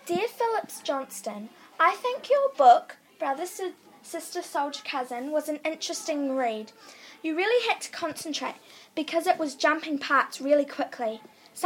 Dear Phillips Johnston, I think your book, Brother, Sister, Soldier, Cousin, was an interesting read. You really had to concentrate because it was jumping parts really quickly.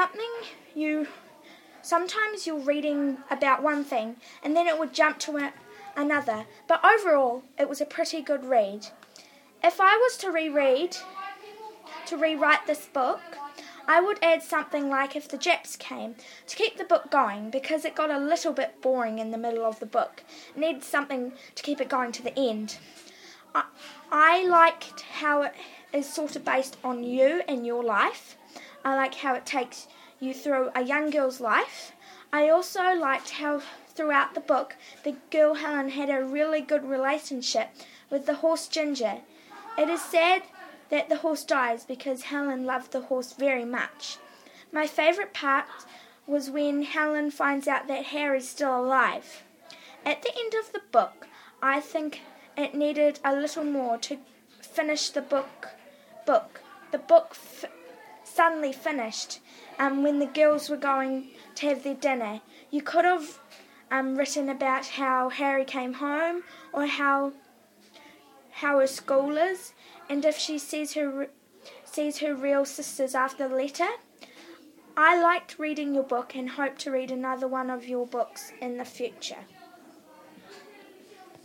Sometimes you're reading about one thing and then it would jump to another, but overall it was a pretty good read. If I was to rewrite this book, I would add something like if the Japs came, to keep the book going, because it got a little bit boring in the middle of the book. It needed something to keep it going to the end. I liked how it is sort of based on you and your life. I like how it takes you through a young girl's life. I also liked how throughout the book the girl Helen had a really good relationship with the horse Ginger. It is sad that the horse dies because Helen loved the horse very much. My favourite part was when Helen finds out that Harry's still alive. At the end of the book, I think it needed a little more to finish the book. The book suddenly finished when the girls were going to have their dinner. You could have written about how Harry came home or how her school is, and if she sees her real sisters after the letter. I liked reading your book and hope to read another one of your books in the future.